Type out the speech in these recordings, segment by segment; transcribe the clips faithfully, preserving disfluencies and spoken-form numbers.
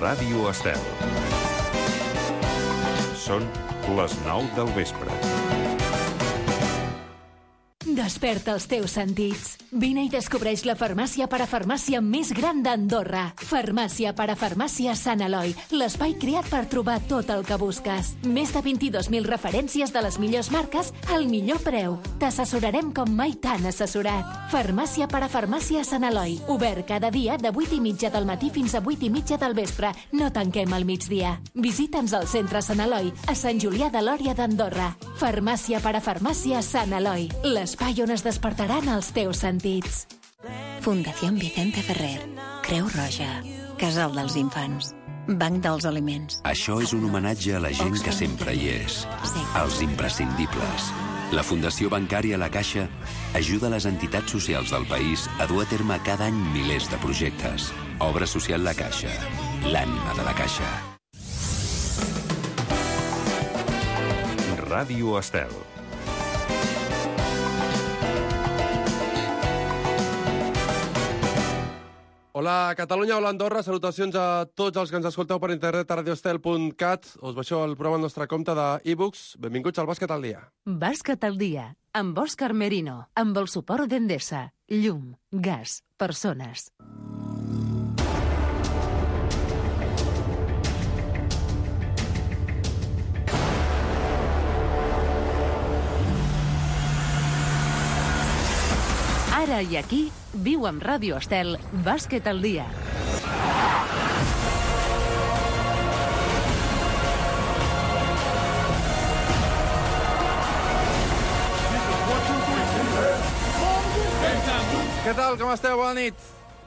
Ràdio Estel. Són les nou del vespre. Desperta els teus sentits. Vine i descobreix la farmàcia parafarmàcia més gran d'Andorra. Farmàcia parafarmàcia Sant Eloi, l'espai creat per trobar tot el que busques. Més de vint-i-dos mil referències de les millors marques al millor preu. T'assessorarem com mai t'han assessorat. Farmàcia parafarmàcia Sant Eloi, obert cada dia de vuit i mitja del matí fins a vuit i mitja del vespre. No tanquem al migdia. Visita'ns al centre Sant Eloi, a Sant Julià de Lòria d'Andorra. Farmàcia parafarmàcia Sant Eloi, l'espai on es despertaran els teus sentits. Fundació Vicente Ferrer, Creu Roja, Casal dels Infants, Banc dels Aliments. Això és un homenatge a la gent que sempre hi és, als imprescindibles. La Fundació Bancària La Caixa ajuda les entitats socials del país a dur a terme cada any milers de projectes. Obra social La Caixa, l'ànima de la Caixa. Ràdio Estel. Hola Catalunya, hola Andorra, salutacions a tots els que ens escolteu per internet a radioestel punt cat. Us baixeu el programa al nostre compte d'e-books. Benvinguts al Bàsquet al dia. Bàsquet al dia, amb Òscar Merino, amb el suport d'Endesa, llum, gas, persones. Ara i aquí, viu amb Ràdio Estel, Bàsquet al dia. Què tal, com esteu? Bona nit.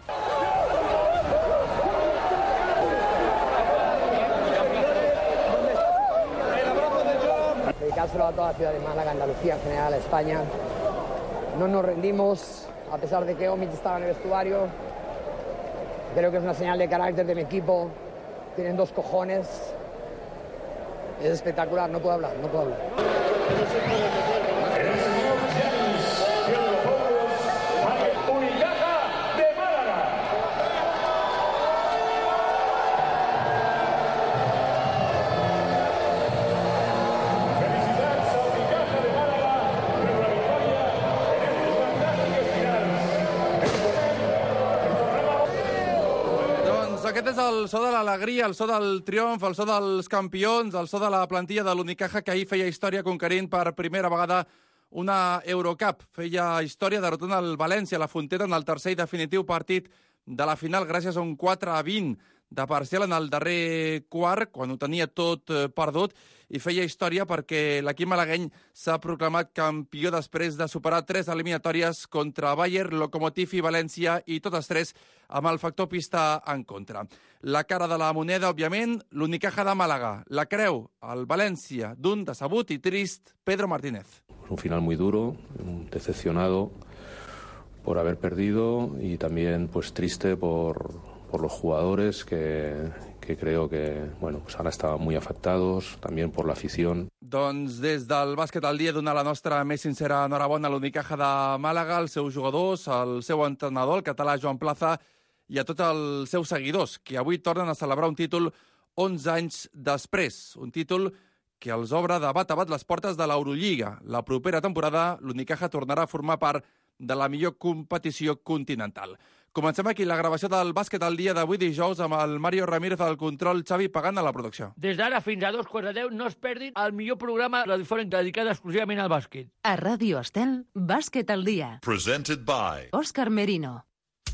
Dedicárselo a toda la ciudad de Málaga, Andalucía, en general, a España. No nos rendimos, a pesar de que Omic estaba en el vestuario. Creo que es una señal de carácter de mi equipo. Tienen dos cojones. Es espectacular, no puedo hablar, no puedo hablar. Aquest és el so de l'alegria, el so del triomf, el so dels campions, el so de la plantilla de l'Unicaja que ahir feia història conquerint per primera vegada una Eurocup. Feia història derrotant el València a la Fonteta en el tercer i definitiu partit de la final gràcies a un quatre a vint de parcial en el darrer quart, quan ho tenia tot perdut, i feia història perquè l'equip malagueny s'ha proclamat campió després de superar tres eliminatòries contra Bayern, Lokomotiv i València, i totes tres amb el factor pista en contra. La cara de la moneda, òbviament, l'Unicaja de Màlaga. La creu, el València, d'un decebut i trist Pedro Martínez. Un final muy duro, decepcionado por haber perdido y también pues triste por... por los jugadores que, que creo que bueno, pues han estado muy afectados, también por la afición. Doncs des del Bàsquet al dia donar la nostra més sincera enhorabona a l'Unicaja de Màlaga, als seus jugadors, al seu entrenador, el català Joan Plaza, i a tots els seus seguidors, que avui tornen a celebrar un títol onze anys després. Un títol que els obre de bat a bat les portes de l'Eurolliga. La propera temporada l'Unicaja tornarà a formar part de la millor competició continental. Comencem aquí la gravació del Bàsquet al dia d'avui dijous amb el Mario Ramírez al control, Xavi Pagant a la producció. Des d'ara fins a dos quarts de deu no es perdin el millor programa radiofònic dedicat exclusivament al bàsquet. A Ràdio Estel, Bàsquet al dia. Presented by Òscar Merino.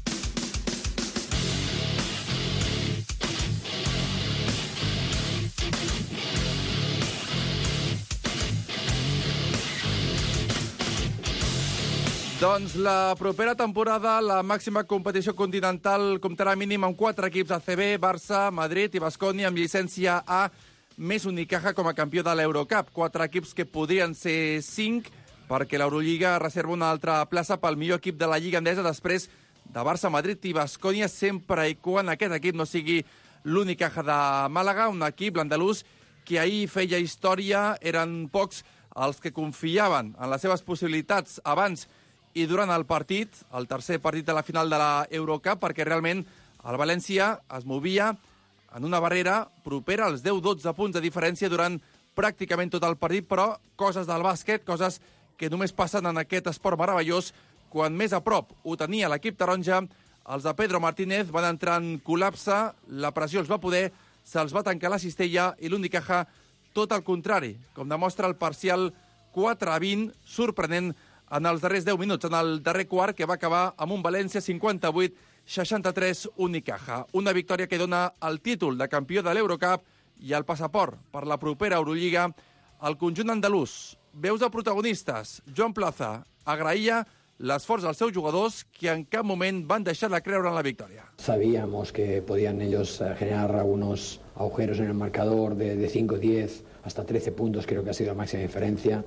Doncs la propera temporada, la màxima competició continental comptarà mínim amb quatre equips A C B, Barça, Madrid i Baskonia amb llicència A, més Unicaja com a campió de l'Eurocup. Quatre equips que podrien ser cinc, perquè l'Eurolliga reserva una altra plaça pel millor equip de la Lliga Endesa després de Barça, Madrid i Baskonia, sempre i quan aquest equip no sigui l'Unicaja de Màlaga, un equip, l'andalús, que ahir feia història. Eren pocs els que confiaven en les seves possibilitats abans i durant el partit, el tercer partit de la final de la Eurocup, perquè realment el València es movia en una barrera propera als deu dotze punts de diferència durant pràcticament tot el partit, però coses del bàsquet, coses que només passen en aquest esport meravellós. Quan més a prop ho tenia l'equip taronja, els de Pedro Martínez van entrar en col·lapse, la pressió els va poder, se'ls va tancar la cistella i l'Unicaja tot el contrari, com demostra el parcial quatre a vint, sorprenent en els darrers deu minuts, en el darrer quart, que va acabar amb un València cinquanta-vuit seixanta-tres Unicaja. Una victòria que dona el títol de campió de l'Eurocup i el passaport per la propera Eurolliga al conjunt andalús. Veus de protagonistes. Joan Plaza agraïa l'esforç dels seus jugadors que en cap moment van deixar de creure en la victòria. Sabíamos que podían ellos generar algunos agujeros en el marcador de, de cinco, diez, hasta trece puntos, creo que ha sido la máxima diferencia.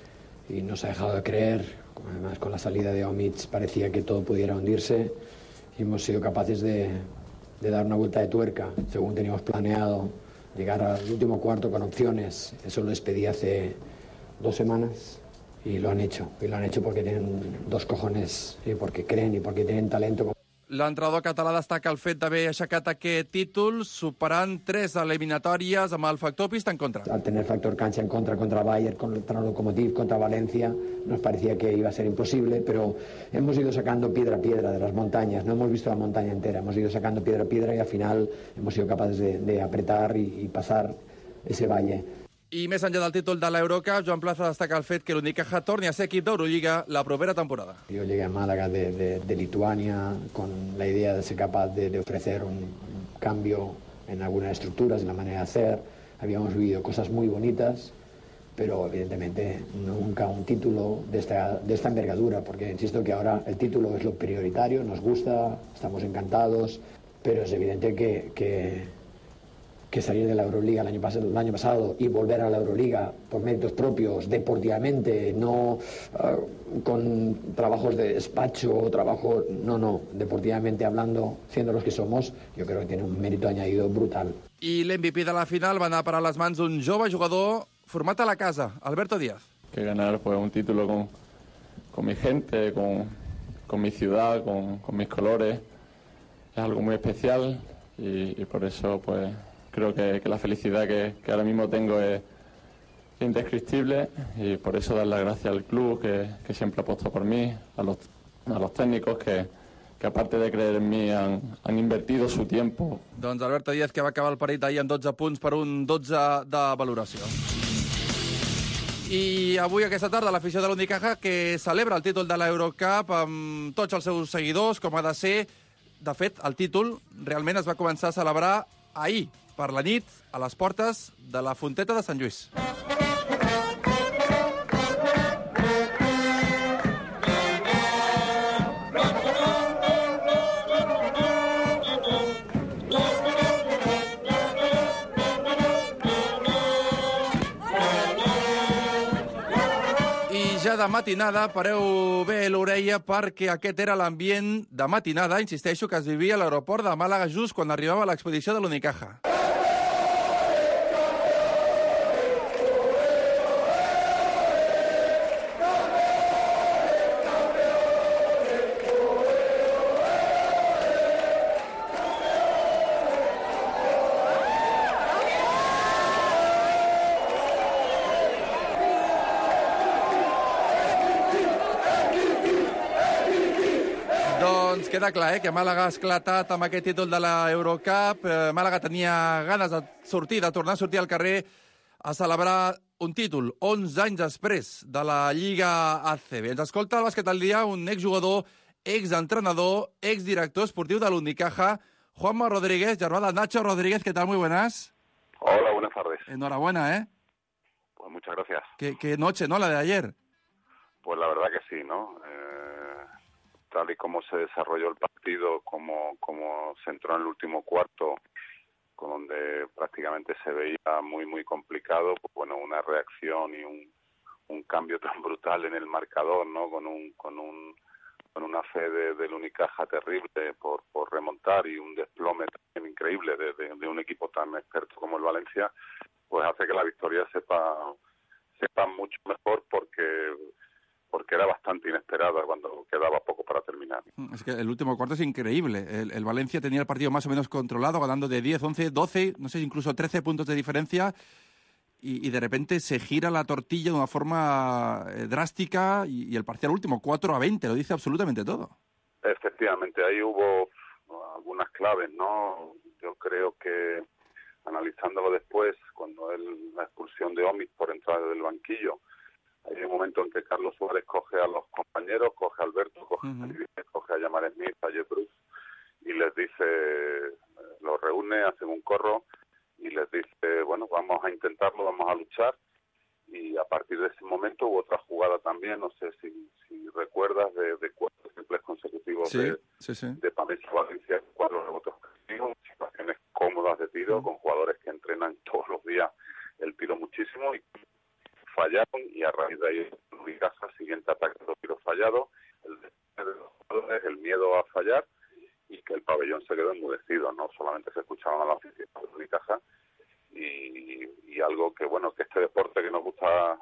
Y nos ha dejado de creer, además con la salida de Omic parecía que todo pudiera hundirse y hemos sido capaces de, de dar una vuelta de tuerca, según teníamos planeado, llegar al último cuarto con opciones. Eso lo les pedí hace dos semanas y lo han hecho, y lo han hecho porque tienen dos cojones y porque creen y porque tienen talento. L'entrenador català destaca el fet d'haver aixecat aquest títol superant tres eliminatòries amb el factor pista en contra. Al tener factor cancha en contra contra Bayern, contra Lokomotiv, contra Valencia, nos parecía que iba a ser imposible, pero hemos ido sacando piedra a piedra de las montañas, no hemos visto la montaña entera, hemos ido sacando piedra a piedra y al final hemos sido capaces de, de apretar y, y pasar ese valle. I més enllà del títol de l'Eurocup, Joan Plaza destaca el fet que l'Unicaja torni a ser equip d'Eurolliga la propera temporada. Yo llegué a Málaga de, de, de Lituania con la idea de ser capaz de, de ofrecer un cambio en algunas estructuras, en la manera de hacer. Habíamos vivido cosas muy bonitas, pero evidentemente nunca un título de esta, de esta envergadura, porque insisto que ahora el título es lo prioritario, nos gusta, estamos encantados, pero es evidente que... que que salir de la Euroliga el año, pasado, el año pasado y volver a la Euroliga por méritos propios, deportivamente, no uh, con trabajos de despacho, trabajo, no, no, deportivamente hablando, siendo los que somos, yo creo que tiene un mérito añadido brutal. I l'M V P de la final va anar a parar les mans d'un jove jugador format a la casa, Alberto Díaz. Que ganar pues, un título con, con mi gente, con, con mi ciudad, con, con mis colores, es algo muy especial y, y por eso pues creo que, que la felicidad que, que ahora mismo tengo es indescriptible y por eso dar las gracias al club que, que siempre apostó por mí, a los, a los técnicos que, que aparte de creer en mí han, han invertido su tiempo. Doncs Alberto Díaz, que va acabar el partit ahir amb dotze punts per un dotze de valoració. I avui, aquesta tarda, l'afició de l'Unicaja que celebra el títol de l'Eurocup amb tots els seus seguidors, com ha de ser. De fet, el títol realment es va començar a celebrar ahir, per la nit, a les portes de la Fonteta de Sant Lluís. I ja de matinada, pareu bé l'orella perquè aquest era l'ambient de matinada, insisteixo, que es vivia a l'aeroport de Màlaga just quan arribava l'expedició de l'Unicaja. Doncs queda clar, eh, que Màlaga ha esclatat amb aquest títol de l'Eurocup. Eh, Màlaga tenia ganes de sortir, de tornar a sortir al carrer a celebrar un títol onze anys després de la Lliga A C B. Ens escolta al Bàsquet al Dia un exjugador, exentrenador, exdirector esportiu de l'Unicaja, Juanma Rodríguez, germà de Nacho Rodríguez. ¿Qué tal? Muy buenas. Hola, buenas tardes. Enhorabuena, ¿eh? Pues muchas gracias. Qué, qué noche, ¿no? La de ayer. Pues la verdad que sí, ¿no? Eh, tal y como se desarrolló el partido, como, como se entró en el último cuarto, con donde prácticamente se veía muy, muy complicado, pues bueno, una reacción y un, un cambio tan brutal en el marcador, ¿no? Con un, con un, con una fe de, del Unicaja terrible por, por remontar y un desplome también increíble de, de, de un equipo tan experto como el Valencia, pues hace que la victoria sepa, sepa mucho mejor porque, porque que era bastante inesperada cuando quedaba poco para terminar. Es que el último cuarto es increíble. El, el Valencia tenía el partido más o menos controlado, ganando de diez, once, doce, no sé, incluso trece puntos de diferencia, y, y de repente se gira la tortilla de una forma eh, drástica y, y el parcial último, cuatro a veinte, lo dice absolutamente todo. Efectivamente, ahí hubo algunas claves, ¿no? Yo creo que, analizándolo después, cuando él, la expulsión de Omich por entrar del banquillo, hay un momento en que Carlos Suárez coge a los compañeros, coge a Alberto, coge, uh-huh. a, coge a Jamar Smith, a Jeff Bruce, y les dice, los reúne, hacen un corro, y les dice, bueno, vamos a intentarlo, vamos a luchar, y a partir de ese momento hubo otra jugada también, no sé si, si recuerdas, de, de cuatro triples consecutivos sí, de, sí, sí. de Pamela Valencia, cuatro rebotes consecutivos, situaciones cómodas de tiro, uh-huh. con jugadores que entrenan todos los días el tiro muchísimo, y fallaron, y a raíz de ahí en casa, siguiente ataque de los tiros fallados, el de los jugadores, el miedo a fallar, y que el pabellón se quedó enmudecido, no solamente se escuchaban a la oficina de Unicaja, y, y algo que, bueno, que este deporte que nos gusta,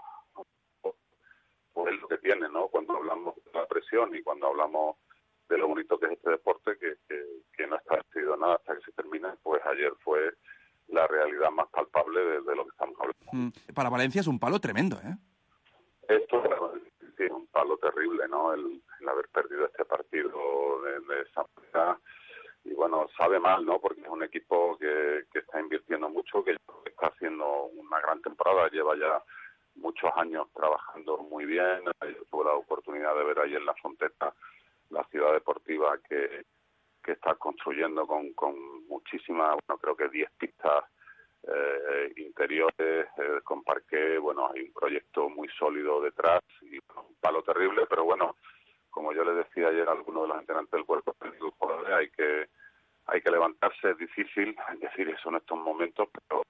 pues es lo que tiene, ¿no? Cuando hablamos de la presión y cuando hablamos de lo bonito que es este deporte, que, que, que no está decidido nada hasta que se termina, pues ayer fue la realidad más palpable de, de lo que estamos hablando. Mm, para Valencia es un palo tremendo, ¿eh? Esto sí, es un palo terrible, ¿no? El, el haber perdido este partido de, de esa manera. Y bueno, sabe mal, ¿no? Porque es un equipo que, que está invirtiendo mucho, que está haciendo una gran temporada, lleva ya muchos años trabajando muy bien. Yo tuve la oportunidad de ver ahí en la Fonteta la ciudad deportiva que, que está construyendo con, con muchísimas, bueno, creo que diez pistas eh, interiores, eh, con parqué. Bueno, hay un proyecto muy sólido detrás y bueno, un palo terrible, pero bueno, como yo les decía ayer a algunos de los integrantes del cuerpo técnico, hay que hay que levantarse, es difícil decir eso en estos momentos, pero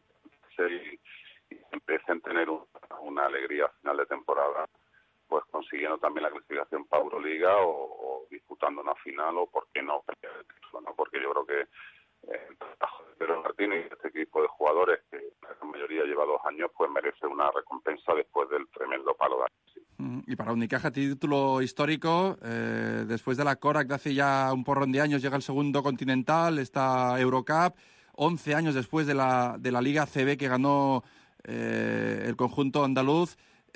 y, y empiecen a tener un, una alegría a final de temporada, pues consiguiendo también la clasificación para Euroliga o, o disputando una final, o por qué no pelear el título, ¿no? Porque yo creo que eh, el trabajo de Pedro Martínez y este equipo de jugadores, que la mayoría lleva dos años, pues merece una recompensa después del tremendo palo de Alexis. Y para Unicaja, título histórico, eh, después de la Korak de hace ya un porrón de años, llega el segundo Continental, esta Eurocup, once años después de la, de la Liga C B que ganó eh, el conjunto andaluz,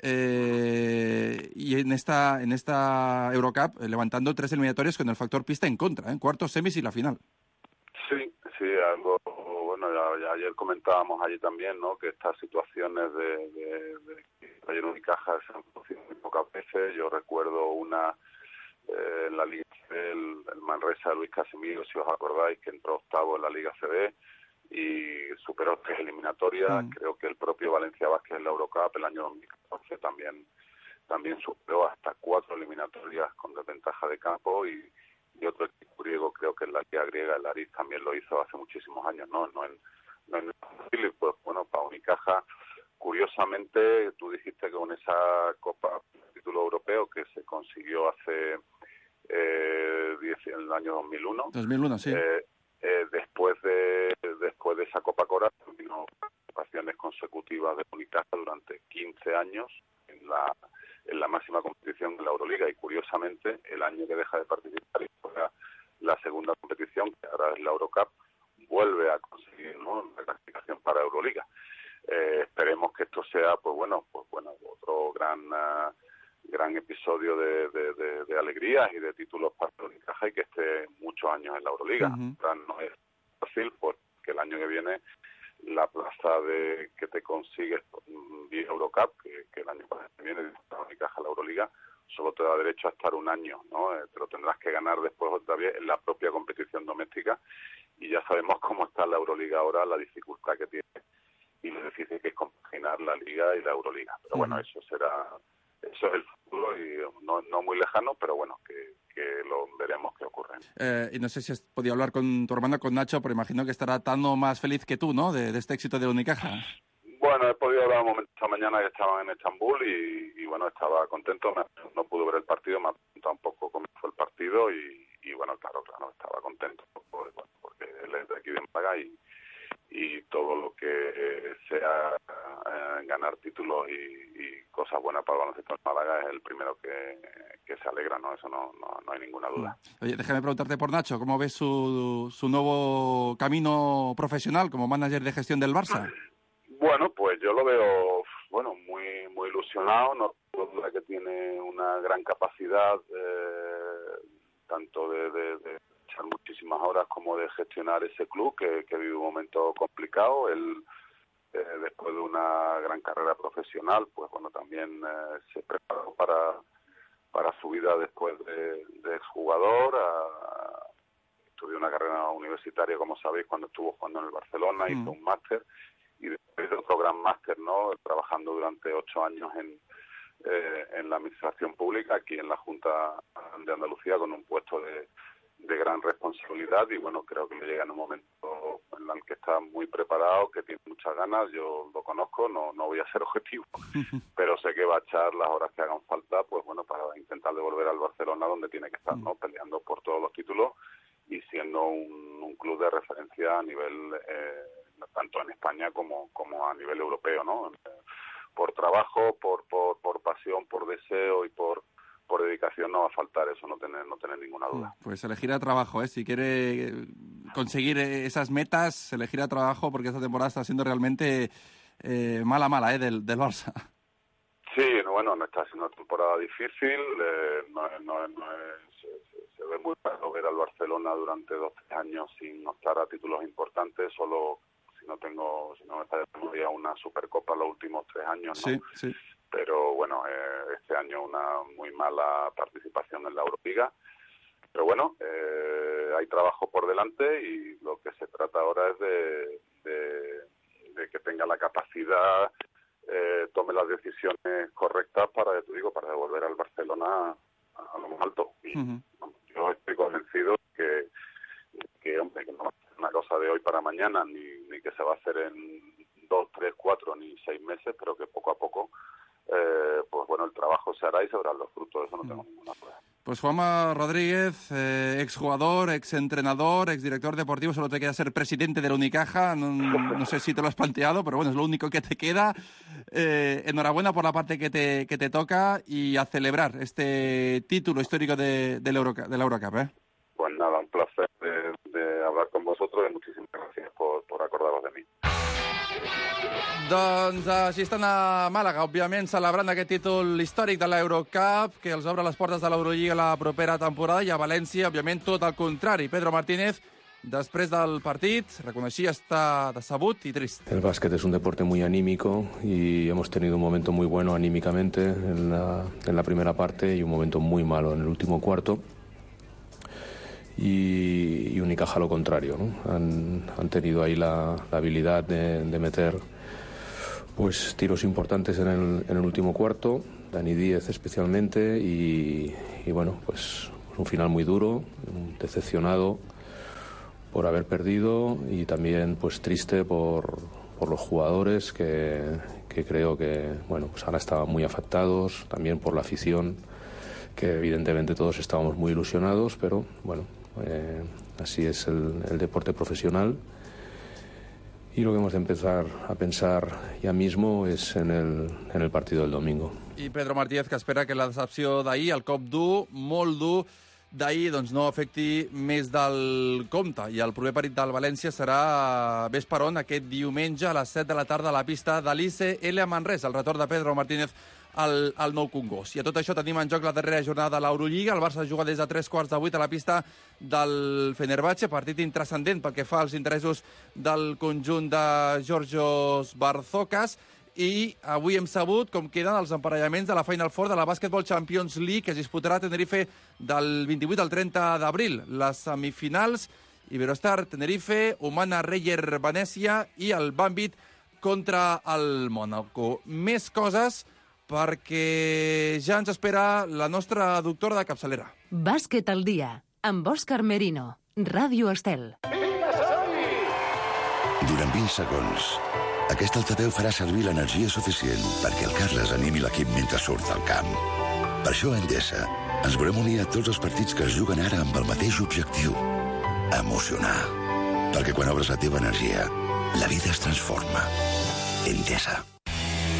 eh, y en esta en esta Eurocup eh, levantando tres eliminatorias con el factor pista en contra, en ¿eh? cuartos, semis y la final. Sí, sí, algo, bueno, ya, ya ayer comentábamos allí también, ¿no? Que estas situaciones de, de, de ayer Unicaja se han producido muy pocas veces. Yo recuerdo una eh, en la Liga C B, el, el Manresa de Luis Casimiro, si os acordáis, que entró octavo en la Liga C B y superó tres eliminatorias. Mm. Creo que el propio Valencia Vázquez en la Eurocup el año dos mil catorce también también superó hasta cuatro eliminatorias con desventaja de campo, y, y otro equipo griego, creo que en la Liga griega, el Aris, también lo hizo hace muchísimos años, ¿no? No en, no en Chile, pues bueno, para Unicaja, curiosamente, tú dijiste que con esa Copa, título europeo que se consiguió hace eh, diez, en el año dos mil uno. dos mil uno, sí. Eh, eh, después de después de esa Copa Cora, terminó participaciones consecutivas de Unicaja durante quince años en la en la máxima competición de la Euroliga, y curiosamente el año que deja de participar y juega la segunda competición, que ahora es la Eurocup, vuelve a conseguir, ¿no?, la clasificación para Euroliga. Eh, esperemos que esto sea, pues bueno, pues bueno, otro gran uh, gran episodio de, de, de, de alegrías y de títulos para Unicaja, y que esté muchos años en la Euroliga. Uh-huh. O sea, no es fácil, porque el año que viene la plaza de que te consigues vía Eurocup, que, que el año que viene la Unicaja la Euroliga, solo te da derecho a estar un año, ¿no? Eh, te lo tendrás que ganar después otra vez en la propia competición doméstica, y ya sabemos cómo está la Euroliga ahora, la dificultad que tiene y lo difícil que es compaginar la Liga y la Euroliga. Pero bueno, eso será, eso es el futuro, y no, no muy lejano, pero bueno, que, que lo veremos qué ocurre. Eh, y no sé si has podido hablar con tu hermano, con Nacho, pero imagino que estará tan o más feliz que tú, ¿no?, de, de este éxito de Unicaja. Bueno, he podido hablar un momento esta mañana que estaban en Estambul y, y bueno, estaba contento. Me, no pude ver el partido, me ha preguntado un poco cómo fue el partido y, y bueno, claro, claro, estaba contento porque, bueno, porque él es de aquí de Málaga y y todo lo que sea eh, eh, ganar títulos y, y cosas buenas para el baloncesto de Málaga es el primero que, que se alegra, ¿no? Eso no, no, no hay ninguna duda. Oye, déjame preguntarte por Nacho, ¿cómo ves su, su nuevo camino profesional como manager de gestión del Barça? Bueno, pues yo lo veo, bueno, muy muy ilusionado, no tengo duda que tiene una gran capacidad, eh, tanto de, de, de echar muchísimas horas como de gestionar ese club que, que vive un momento complicado. Él, eh, después de una gran carrera profesional, pues bueno, también eh, se preparó para, para su vida después de, de exjugador. A, estudió una carrera universitaria, como sabéis, cuando estuvo jugando en el Barcelona, mm. hizo un máster, y después de otro gran máster, ¿no? Trabajando durante ocho años en, eh, en la administración pública, aquí en la Junta de Andalucía, con un puesto de, de gran responsabilidad, y bueno, creo que le llega en un momento en el que está muy preparado, que tiene muchas ganas. Yo lo conozco, no, no voy a ser objetivo, pero sé que va a echar las horas que hagan falta, pues bueno, para intentar devolver al Barcelona donde tiene que estar, ¿no? Peleando por todos los títulos y siendo un, un club de referencia a nivel eh, tanto en España como como a nivel europeo, ¿no? Por trabajo, por por, por pasión, por deseo y por por dedicación no va a faltar eso, no tener no tener ninguna duda. Pues elegirá trabajo, ¿eh? Si quiere conseguir esas metas, elegirá trabajo, porque esta temporada está siendo realmente eh, mala, mala, ¿eh? Del, del Barça. Sí, bueno, no está siendo una temporada difícil, eh, no, no, no es, se, se ve muy raro ver al Barcelona durante dos tres años sin optar a títulos importantes, solo si no tengo, si no me está de memoria, una Supercopa los últimos tres años, ¿no? Sí, sí. Pero bueno, eh, este año una muy mala participación en la Euroliga. Pero bueno, eh, hay trabajo por delante y lo que se trata ahora es de, de, de que tenga la capacidad, eh, tome las decisiones correctas para, te digo, para devolver al Barcelona a, a lo más alto. Y uh-huh. yo estoy convencido que, que, hombre, que no va a ser una cosa de hoy para mañana, ni, ni que se va a hacer en dos, tres, cuatro, ni seis meses, pero que poco a poco Eh, pues bueno, el trabajo se hará y se verán los frutos, eso no tengo mm. ninguna duda. Pues Juanma Rodríguez, eh, exjugador, exentrenador, exdirector deportivo, solo te queda ser presidente de la Unicaja, no, no sé si te lo has planteado, pero bueno, es lo único que te queda. Eh, enhorabuena por la parte que te, que te toca y a celebrar este título histórico de, de, la, Eurocup, de la Eurocup, ¿eh? Pues nada, un placer de, de hablar con vosotros y muchísimas gracias por, por acordaros de mí. Doncs així estan a Màlaga, òbviament, celebrant aquest títol històric de l'Eurocup, que els obre les portes de l'Eurolliga la propera temporada, i a València, òbviament, tot el contrari. Pedro Martínez, después del partido, reconocía estar decebut y triste. El básquet es un deporte muy anímico y hemos tenido un momento muy bueno anímicamente en la, en la primera parte y un momento muy malo en el último cuarto. Y, y Unicaja lo contrario, ¿no? Han, han tenido ahí la, la habilidad de, de meter pues tiros importantes en el, en el último cuarto, Dani Díez especialmente, y, y bueno, pues un final muy duro, decepcionado por haber perdido y también pues triste por, por los jugadores que, que creo que bueno, pues ahora estaban muy afectados, también por la afición, que evidentemente todos estábamos muy ilusionados, pero bueno, eh, así es el, el deporte profesional. Y lo que hemos de empezar a pensar ya mismo es en el, en el partido del domingo. I Pedro Martínez, que espera que la decepció d'ahir, el cop dur, molt dur, d'ahir doncs no afecti més del compte. I el proper partit del València serà ves per on aquest diumenge a les set de la tarda a la pista de l'I C L a Manresa. El retorn de Pedro Martínez al, al Nou Congost. I a tot això tenim en joc la darrera jornada de l'Eurolliga. El Barça juga des de tres quarts de vuit a la pista del Fenerbahçe, partit intrascendent pel que fa als interessos del conjunt de Georgios Barzokas. I avui hem sabut com queden els emparellaments de la Final Four de la Basketball Champions League, que es disputarà a Tenerife del vint-i-vuit al trenta d'abril. Les semifinals, Iberostar Tenerife, Humana Reyer Venècia i el Bambit contra el Mónaco. Més coses perquè ja ens espera la nostra doctora de capçalera. Bàsquet al dia, amb Òscar Merino, Ràdio Estel. Durant vint segons, aquest altaveu farà servir l'energia suficient perquè el Carles animi l'equip mentre surt al camp. Per això a Endesa ens volem unir a tots els partits que es juguen ara amb el mateix objectiu: emocionar. Perquè quan obres la teva energia, la vida es transforma. Endesa.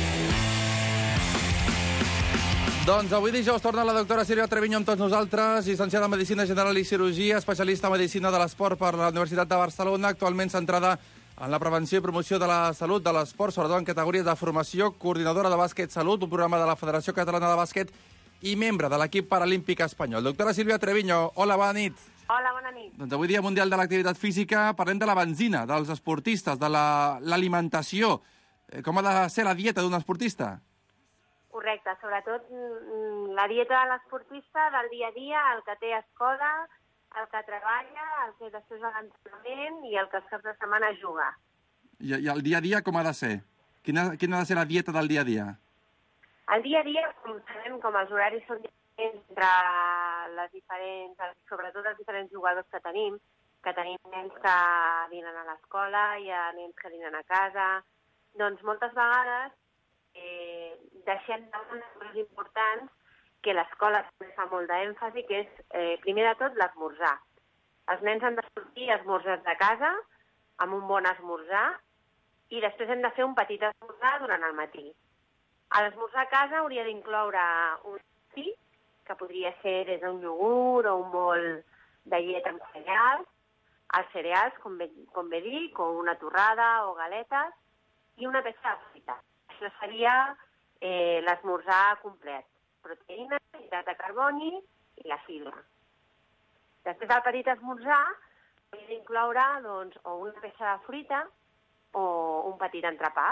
Doncs avui dijous torna la doctora Sílvia Treviño amb tots nosaltres, llicenciada en Medicina General i Cirurgia, especialista en Medicina de l'Esport per la Universitat de Barcelona, actualment centrada en la prevenció i promoció de la salut de l'esport, sobretot en categories de formació, coordinadora de bàsquet salut, un programa de la Federació Catalana de Bàsquet i membre de l'equip paralímpic espanyol. Doctora Sílvia Treviño, hola, bona nit. Hola, bona nit. Doncs avui dia mundial de l'activitat física, parlem de la benzina, dels esportistes, de l'alimentació. La, Com ha de ser la dieta d'un esportista? Correcte, sobretot la dieta de l'esportista del dia a dia, el que té a escola, el que treballa, el que després va a l'entrenament i el que els caps de setmana juga. I, I el dia a dia com ha de ser? Quina, quina ha de ser la dieta del dia a dia? El dia a dia, com sabem, com els horaris són diferents entre les diferents, sobretot els diferents jugadors que tenim, que tenim nens que dinen a l'escola, hi ha nens que dinen a casa, doncs moltes vegades eh, deixem de unes coses importants que l'escola també fa molt d'èmfasi, que és, eh, primer de tot, l'esmorzar. Els nens han de sortir esmorzats de casa, amb un bon esmorzar, i després hem de fer un petit esmorzar durant el matí. A l'esmorzar a casa hauria d'incloure un vi, que podria ser des d'un iogurt o un bol de llet amb cereals, els cereals, com bé, com bé dic, o una torrada o galetes, i una peça de fruita. Això seria eh, l'esmorzar complet. Proteïna, hidrat de carboni i la fibra. Després del petit esmorzar, hauria d'incloure doncs, o una peça de fruita o un petit entrepà.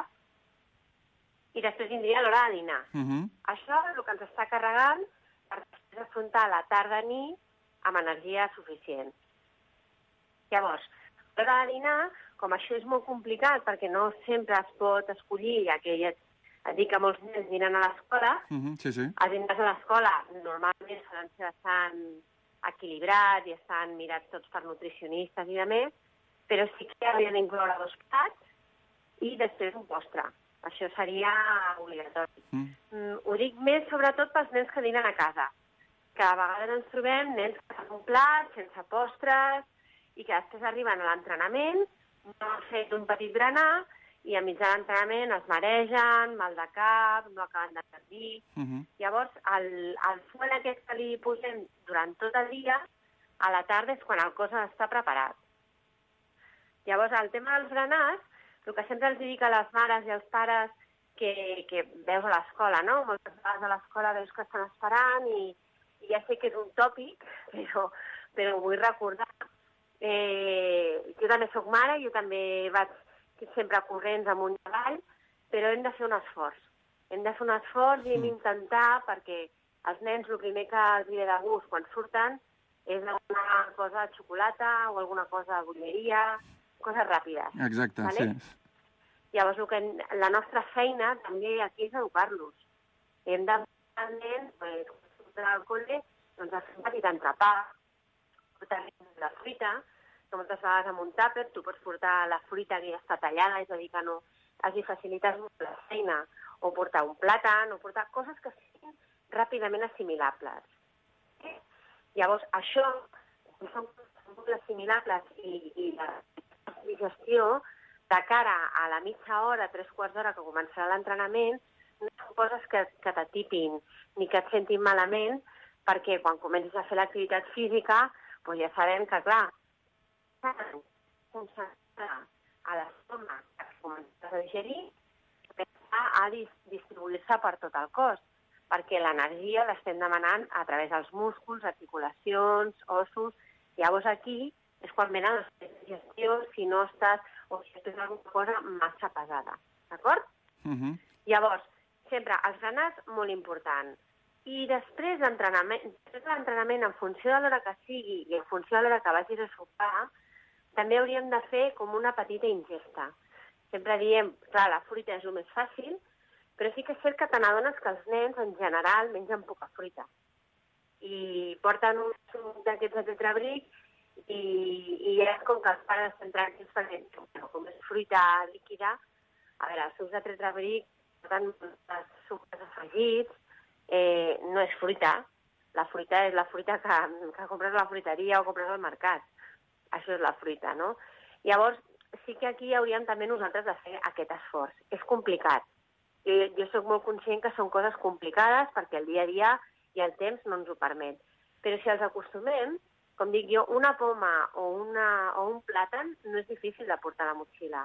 I després vindria l'hora de dinar. Uh -huh. Això és el que ens està carregant per després afrontar la tarda-nit amb energia suficient. Llavors, l'hora de dinar, com això és molt complicat perquè no sempre es pot escollir, ja que ja et dic que molts nens dinen a l'escola, uh -huh, sí, sí. Els dinars a l'escola normalment solen ser bastant equilibrats i estan mirats tots per nutricionistes i demés, però sí que haurien d'incloure dos plats i després un postre. Això seria obligatori. Mm. Mm, ho dic més sobretot pels nens que dinen a casa, que a vegades ens trobem nens que fan un plat sense postres i que després arriben a l'entrenament, no han fet un petit berenar i a mig de l'entrenament es maregen, mal de cap, no acaben de servir. Uh -huh. Llavors, el, el fuel aquest que li posem durant tot el dia, a la tarda és quan el cos està preparat. Llavors, el tema dels berenars, el que sempre els dic a les mares i als pares que, que veus a l'escola, no? Moltes vegades a l'escola veus que estan esperant i, i ja sé que és un tòpic, però, però ho vull recordar. Eh, jo també soc mare, jo també vaig sempre corrents amunt i avall, però hem de fer un esforç. Hem de fer un esforç i hem d'intentar, perquè els nens el primer que els ve de gust quan surten és alguna cosa de xocolata o alguna cosa de bolleria, coses ràpides. Exacte, vale? Sí. Llavors, el que, la nostra feina també aquí és educar-los. Hem de portar els nens, pues, quan surten al col·le, doncs a fer un petit entrepà, portar la fruita, que moltes vegades amb un tàper tu pots portar la fruita que ja està tallada, és a dir, que no hagi facilitat la feina, o portar un plàtan, o portar coses que siguin ràpidament assimilables. Eh? Llavors, això, com són coses assimilables i, i la digestió, de cara a la mitja hora, tres quarts d'hora que començarà l'entrenament, no són coses que, que t'atipin ni que et sentin malament, perquè quan comencis a fer l'activitat física, doncs ja sabem que, clar, concentrar a l'estómac que començarà a digerir, a distribuir-se per tot el cos, perquè l'energia l'estem demanant a través dels músculs, articulacions, ossos. Llavors aquí és quan venen les digestions, si no estàs o si estàs alguna cosa massa pesada, d'acord? Uh -huh. Llavors, sempre els berenars, molt important. I després l'entrenament, després l'entrenament en funció de l'hora que sigui i en funció de l'hora que vagis a sopar, també hauríem de fer com una petita ingesta. Sempre diem, clar, la fruita és el més fàcil, però sí que és cert que te n'adones que els nens, en general, mengen poca fruita. I porten un suc d'aquests de tetrabric i, i és com que els pares estan tranquils perquè, com és fruita líquida, a veure, els sucs de tetrabric porten els sucres afegits, eh, no és fruita. La fruita és la fruita que, que compres a la fruiteria o compres al mercat. Això és la fruita, no? Llavors, sí que aquí hauríem també nosaltres de fer aquest esforç. És complicat, Jo, jo soc molt conscient que són coses complicades perquè el dia a dia i el temps no ens ho permet. Però si els acostumem, com dic jo, una poma o, una, o un plàtan no és difícil de portar a la motxilla.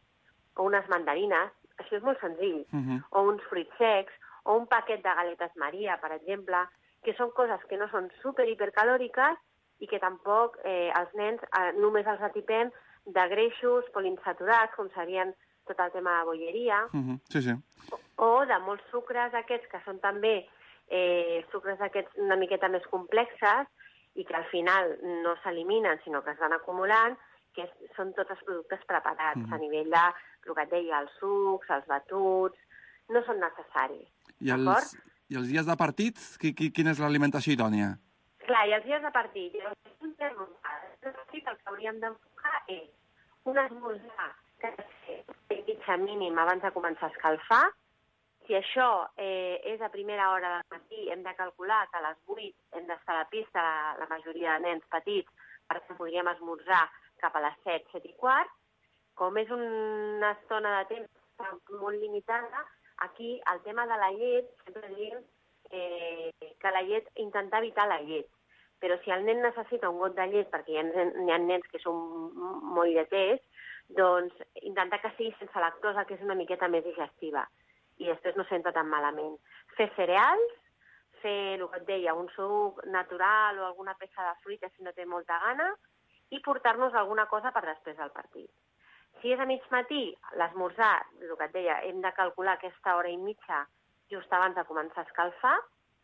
O unes mandarines, això és molt senzill. Uh-huh. O uns fruits secs, o un paquet de galetes Maria, per exemple, que són coses que no són super hipercalòriques i que tampoc eh, els nens eh, només els atipem de greixos poliinsaturats, com serien tot el tema de bolleria, uh-huh. sí, sí. o, o de molts sucres aquests que són també eh, sucres aquests una miqueta més complexes i que al final no s'eliminen, sinó que es van acumulant, que és, són tots els productes preparats uh-huh. a nivell de, el que et deia, els sucs, els batuts, no són necessaris. I els, i els dies de partits, qui, qui, quina és l'alimentació idònia? Clar, i els dies de partit, els dies de partit el que hauríem d'enfocar és un esmorzar que ha de ser mitja mínim abans de començar a escalfar. Si això eh, és a primera hora del matí, hem de calcular que a les vuit hem d'estar a la pista, la, la majoria de nens petits, per tant podríem esmorzar cap a les set, set i quart. Com és una estona de temps molt limitada, aquí el tema de la llet, sempre diem eh, que la llet, intentar evitar la llet. Però si el nen necessita un got de llet, perquè hi ha, hi ha nens que són molt lleters, doncs intentar que sigui sense lactosa, que és una miqueta més digestiva. I després no senta tan malament. Fer cereals, fer, el que et deia, un suc natural o alguna peça de fruita si no té molta gana, i portar-nos alguna cosa per després del partit. Si és a mig matí, l'esmorzar, el que et deia, hem de calcular aquesta hora i mitja just abans de començar a escalfar.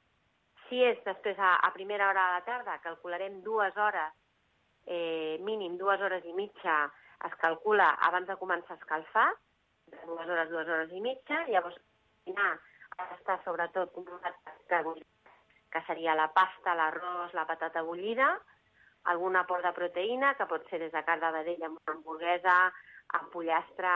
Si és després a, a primera hora de la tarda, calcularem dues hores, eh, mínim dues hores i mitja, es calcula abans de començar a escalfar, dues hores, dues hores i mitja, llavors dinar ha d'estar sobretot composat de que seria la pasta, l'arròs, la patata bullida, algun aport de proteïna, que pot ser des de carn de vedella amb una hamburguesa, amb pollastre,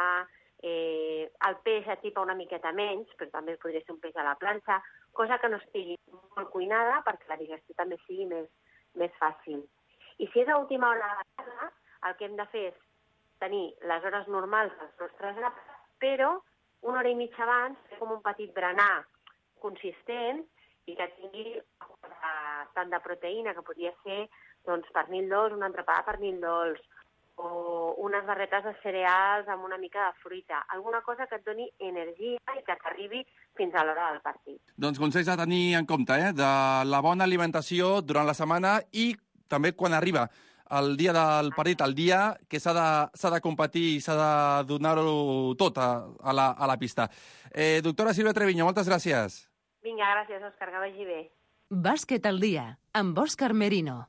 eh, el peix a tipa una miqueta menys, però també podria ser un peix a la planxa, cosa que no estigui molt cuinada perquè la digestió també sigui més, més fàcil. I si és a última hora de la tarda, el que hem de fer és tenir les hores normals dels nostres àpats, però una hora i mitja abans fer com un petit berenar consistent i que tingui tant de proteïna, que podria ser doncs, pernil dolç, un entrepà de pernil dolç, o unes barretes de cereals amb una mica de fruita. Alguna cosa que et doni energia i que t'arribi fins a l'hora del partit. Doncs consells a tenir en compte, eh? De la bona alimentació durant la setmana i també quan arriba el dia del partit, el dia que s'ha de, s'ha de competir i s'ha de donar-ho tot a, a, la, a la pista. Eh, doctora Sílvia Treviño, moltes gràcies. Vinga, gràcies, Òscar, que vagi bé. Bàsquet al dia, amb Òscar Merino.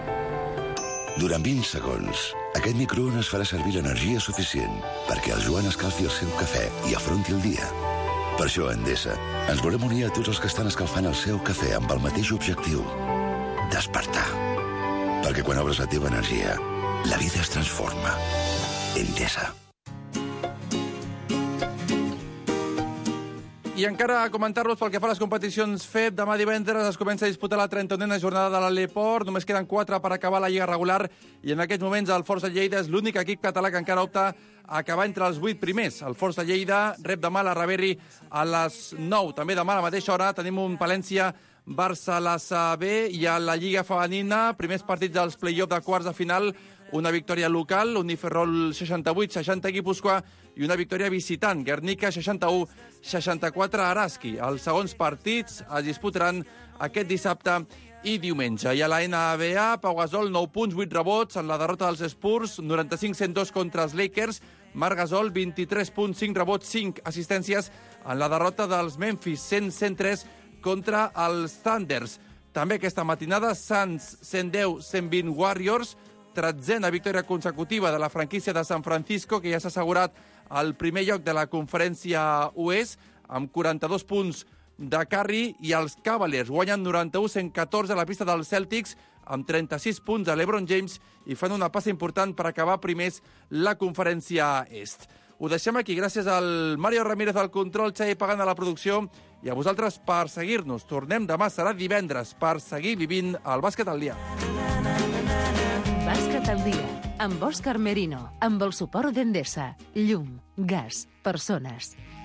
Durant vint segons, aquest microones farà servir l'energia suficient perquè el Joan escalfi el seu cafè i afronti el dia. Per això, a Endesa, ens volem unir a tots els que estan escalfant el seu cafè amb el mateix objectiu: despertar. Perquè quan obres la teva energia, la vida es transforma. Endesa. I encara a comentar-los pel que fa a les competicions F E P, demà divendres es comença a disputar la trenta-unena jornada de l'Aleport, només queden quatre per acabar la lliga regular i en aquests moments el Força Lleida és l'únic equip català que encara opta a acabar entre els vuit primers. El Força Lleida rep demà la Reberri a les nou. També demà a la mateixa hora tenim un Palència Barça-Lassa B i a la Lliga Femenina, primers partits dels play-off de quarts de final, una victòria local, Uniferrol seixanta-vuit seixanta Guipúscoa i una victòria visitant, Guernica seixanta-u seixanta-quatre Araski. Els segons partits es disputaran aquest dissabte i diumenge. I a la N B A, Pau Gasol, nou punts, vuit rebots en la derrota dels Spurs, noranta-cinc cent dos contra els Lakers, Marc Gasol, vint-i-tres punts, cinc rebots, cinc assistències en la derrota dels Memphis, cent cent tres contra els Thunders. També aquesta matinada, Suns, cent deu cent vint Warriors, tretzena victòria consecutiva de la franquícia de San Francisco, que ja s'ha assegurat el primer lloc de la conferència oest, amb quaranta-dos punts de Curry, i els Cavaliers guanyen noranta-u cent catorze a la pista dels Celtics, amb trenta-sis punts de LeBron James, i fan una passa important per acabar primers la conferència est. Ho deixem aquí, gràcies al Mario Ramírez al control, Xavi Pagant a la producció, i a vosaltres per seguir-nos. Tornem demà, serà divendres, per seguir vivint el bàsquet al dia. Bàsquet al dia, amb Òscar Merino, amb el suport d'Endesa, llum, gas, persones.